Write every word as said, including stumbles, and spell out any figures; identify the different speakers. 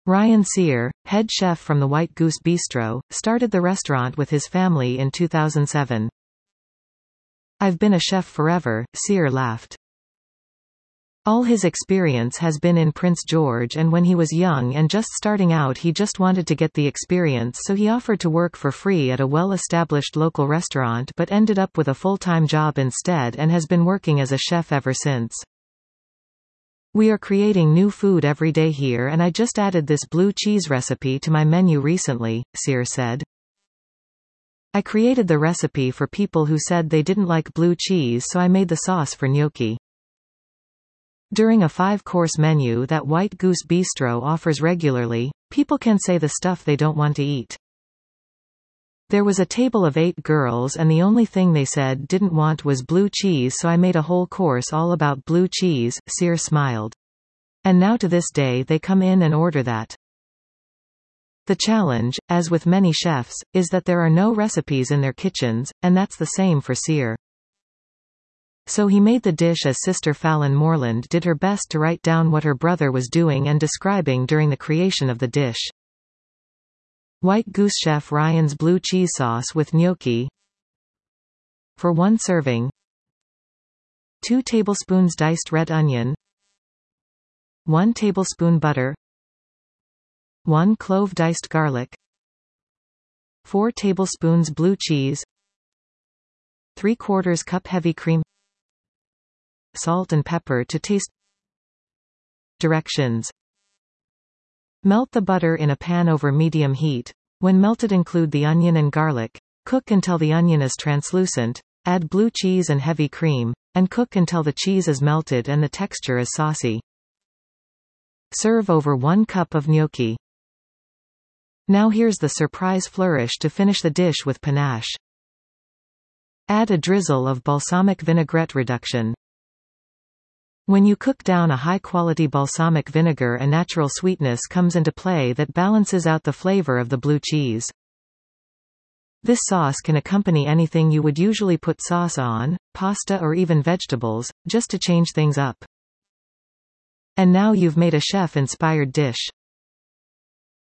Speaker 1: Ryan Sear, head chef from the White Goose Bistro, started the restaurant with his family in two thousand seven. "I've been a chef forever," Sear laughed. All his experience has been in Prince George, and when he was young and just starting out he just wanted to get the experience, so he offered to work for free at a well-established local restaurant but ended up with a full-time job instead and has been working as a chef ever since. "We are creating new food every day here, and I just added this blue cheese recipe to my menu recently," Sear said. "I created the recipe for people who said they didn't like blue cheese, so I made the sauce for gnocchi." During a five-course menu that White Goose Bistro offers regularly, people can say the stuff they don't want to eat. "There was a table of eight girls and the only thing they said didn't want was blue cheese, so I made a whole course all about blue cheese," Sear smiled. "And now to this day they come in and order that." The challenge, as with many chefs, is that there are no recipes in their kitchens, and that's the same for Sear. So he made the dish as sister Fallon Moreland did her best to write down what her brother was doing and describing during the creation of the dish. White Goose chef Ryan's blue cheese sauce with gnocchi. For one serving, two tablespoons diced red onion, one tablespoon butter, one clove diced garlic, four tablespoons blue cheese, three quarters cup heavy cream, salt and pepper to taste. Directions: melt the butter in a pan over medium heat. When melted, include the onion and garlic. Cook until the onion is translucent. Add blue cheese and heavy cream, and cook until the cheese is melted and the texture is saucy. Serve over one cup of gnocchi. Now here's the surprise flourish to finish the dish with panache. Add a drizzle of balsamic vinaigrette reduction. When you cook down a high-quality balsamic vinegar, a natural sweetness comes into play that balances out the flavor of the blue cheese. This sauce can accompany anything you would usually put sauce on, pasta or even vegetables, just to change things up. And now you've made a chef-inspired dish.